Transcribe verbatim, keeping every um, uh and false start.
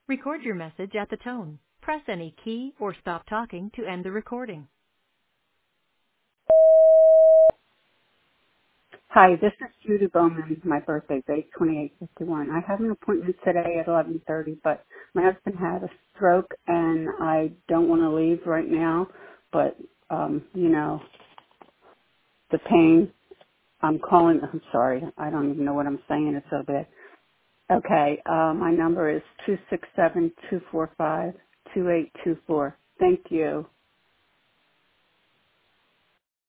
Record your message at the tone. Press any key or stop talking to end the recording. Hi, this is Judy Bowman. My birthday date, twenty-eight fifty-one. I have an appointment today at eleven thirty, but my husband had a stroke, and I don't want to leave right now. But, um, you know, the pain, I'm calling, I'm sorry, I don't even know what I'm saying. It's so bad. Okay, uh, my number is two six seven, two four five, two eight two four. Thank you.